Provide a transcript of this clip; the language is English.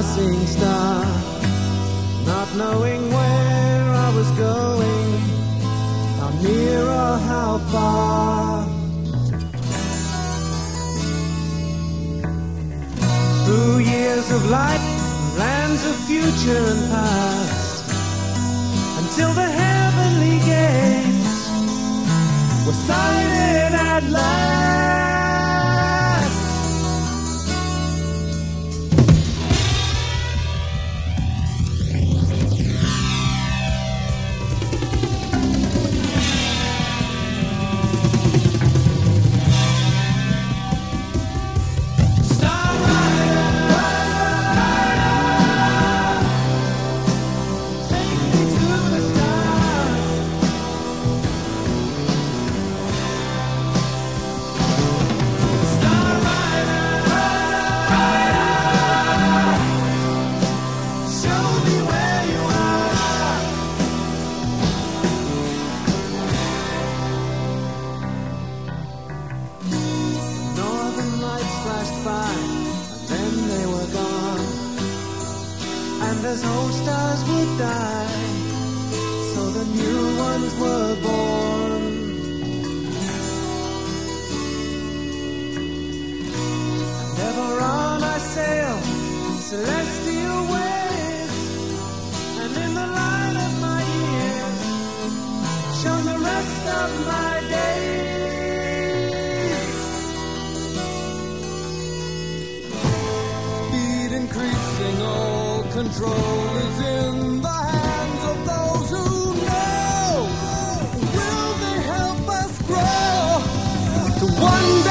passing star, not knowing where I was going, how near or how far. Through years of life, lands of future and past, until the heavenly gates were sighted at last. As old stars would die, so the new ones were born. And ever on I sail celestial ways, and in the light of my years shone the rest of my days. Speed increasing, control is in the hands of those who know. Will they help us grow to one